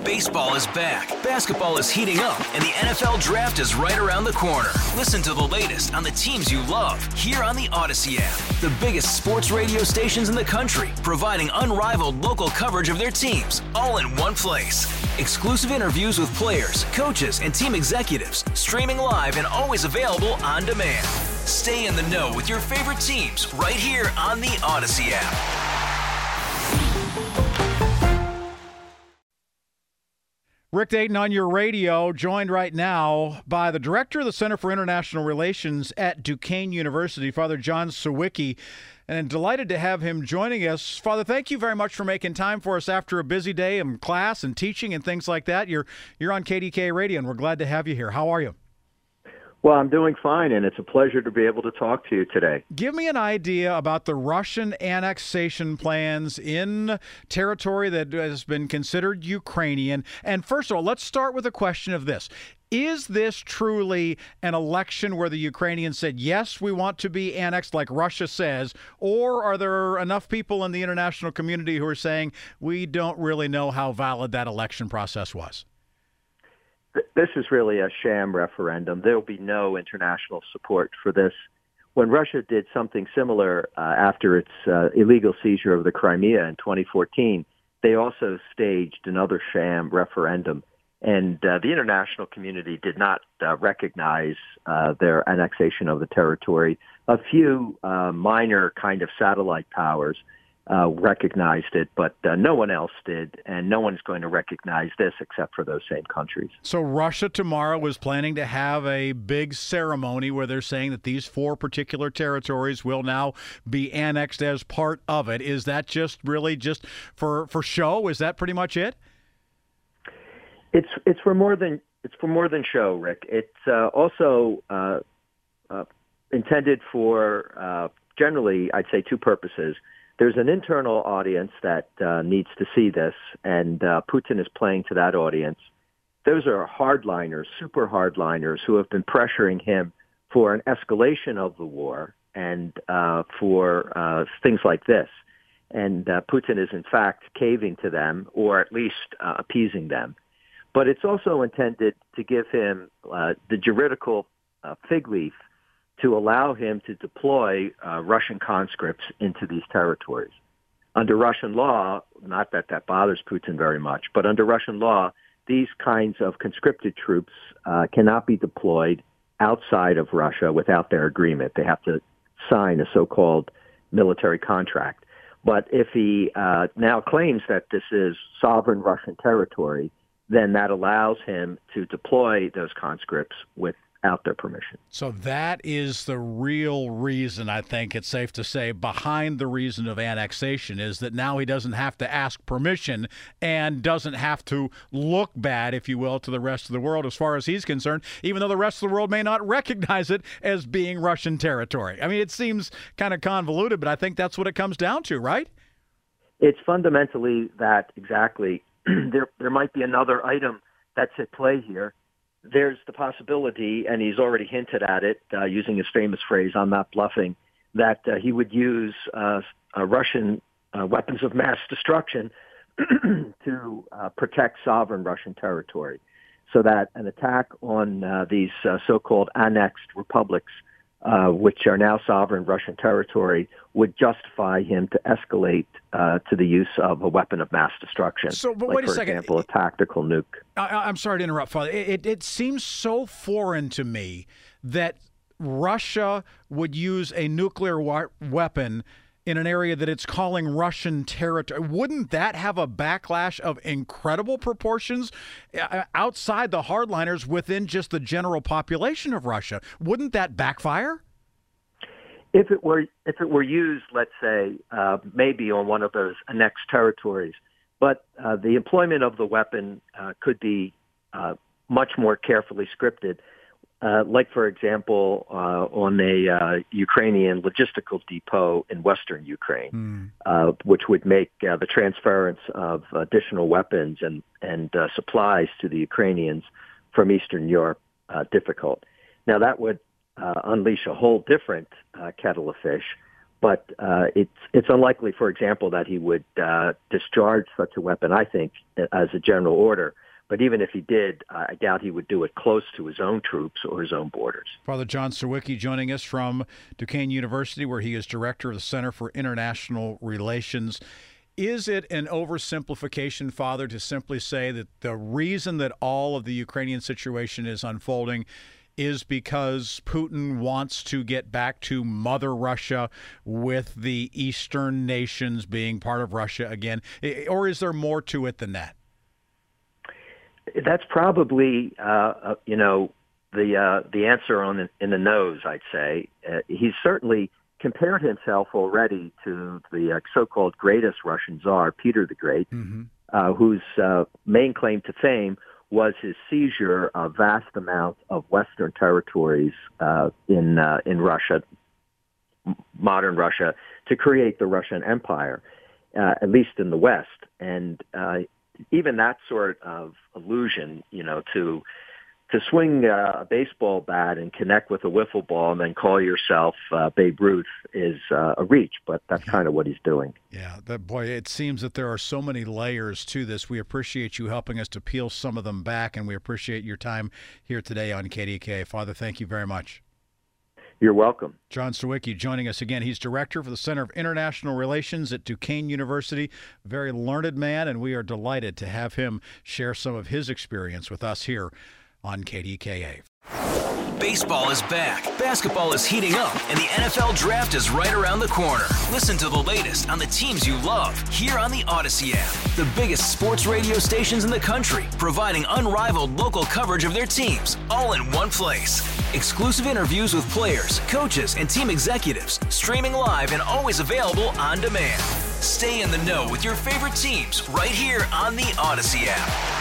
Baseball is back, basketball is heating up, and the NFL Draft is right around the corner. Listen to the latest on the teams you love here on the Odyssey app. The biggest sports radio stations in the country, providing unrivaled local coverage of their teams, all in one place. Exclusive interviews with players, coaches, and team executives, streaming live and always available on demand. Stay in the know with your favorite teams right here on the Odyssey app. Rick Dayton on your radio, joined right now by the director of the Center for International Relations at Duquesne University, Father John Sawicki, and delighted to have him joining us. Father, thank you very much for making time for us after a busy day in class and teaching and things like that. You're on KDK Radio, and we're glad to have you here. How are you? Well, I'm doing fine, and it's a pleasure to be able to talk to you today. Give me an idea about the Russian annexation plans in territory that has been considered Ukrainian. And first of all, let's start with a question of this. Is this truly an election where the Ukrainians said, yes, we want to be annexed like Russia says, or are there enough people in the international community who are saying we don't really know how valid that election process was? This is really a sham referendum. There will be no international support for this. When Russia did something similar after its illegal seizure of the Crimea in 2014, they also staged another sham referendum. And the international community did not recognize their annexation of the territory. A few minor kind of satellite powers recognized it, but no one else did, and no one's going to recognize this except for those same countries. So Russia tomorrow is planning to have a big ceremony where they're saying that these 4 particular territories will now be annexed as part of it. Is that just really just for show? Is that pretty much it? It's for more than show, Rick. It's also intended for generally, I'd say, 2 purposes. There's an internal audience that needs to see this, and Putin is playing to that audience. Those are hardliners, super hardliners, who have been pressuring him for an escalation of the war and for things like this. And Putin is, in fact, caving to them, or at least appeasing them. But it's also intended to give him the juridical fig leaf to allow him to deploy Russian conscripts into these territories. Under Russian law, not that that bothers Putin very much, but under Russian law, these kinds of conscripted troops cannot be deployed outside of Russia without their agreement. They have to sign a so-called military contract. But if he now claims that this is sovereign Russian territory, then that allows him to deploy those conscripts without their permission. So that is the real reason, I think it's safe to say, behind the reason of annexation, is that now he doesn't have to ask permission and doesn't have to look bad, if you will, to the rest of the world as far as he's concerned, even though the rest of the world may not recognize it as being Russian territory. I mean, it seems kind of convoluted, but I think that's what it comes down to, right? It's fundamentally that, exactly. There might be another item that's at play here. There's the possibility, and he's already hinted at it, using his famous phrase, "I'm not bluffing," that he would use Russian weapons of mass destruction to protect sovereign Russian territory, so that an attack on these so-called annexed republics, which are now sovereign Russian territory, would justify him to escalate to the use of a weapon of mass destruction. So, but like, wait a second. For example, a tactical nuke. I'm sorry to interrupt, Father. It seems so foreign to me that Russia would use a nuclear weapon in an area that it's calling Russian territory. Wouldn't that have a backlash of incredible proportions outside the hardliners within just the general population of Russia? Wouldn't that backfire? If it were used, let's say, maybe on one of those annexed territories, but the employment of the weapon could be much more carefully scripted. Like, for example, on a Ukrainian logistical depot in western Ukraine, which would make the transference of additional weapons and supplies to the Ukrainians from Eastern Europe difficult. Now, that would unleash a whole different kettle of fish. But it's unlikely, for example, that he would discharge such a weapon, I think, as a general order. But even if he did, I doubt he would do it close to his own troops or his own borders. Father John Sawicki joining us from Duquesne University, where he is director of the Center for International Relations. Is it an oversimplification, Father, to simply say that the reason that all of the Ukrainian situation is unfolding is because Putin wants to get back to Mother Russia, with the Eastern nations being part of Russia again? Or is there more to it than that? That's probably, the answer in the nose, I'd say. He's certainly compared himself already to the so-called greatest Russian Tsar, Peter the Great, whose main claim to fame was his seizure of vast amounts of Western territories in Russia, modern Russia, to create the Russian Empire, at least in the West. And even that sort of illusion, to swing a baseball bat and connect with a wiffle ball and then call yourself Babe Ruth is a reach, but that's kind of what he's doing. Yeah, it seems that there are so many layers to this. We appreciate you helping us to peel some of them back, and we appreciate your time here today on KDKA. Father, thank you very much. You're welcome. John Sawicki joining us again. He's director for the Center of International Relations at Duquesne University. Very learned man, and we are delighted to have him share some of his experience with us here on KDKA. Baseball is back, basketball is heating up, and the NFL Draft is right around the corner. Listen to the latest on the teams you love here on the Odyssey app. The biggest sports radio stations in the country, providing unrivaled local coverage of their teams, all in one place. Exclusive interviews with players, coaches, and team executives, streaming live and always available on demand. Stay in the know with your favorite teams right here on the Odyssey app.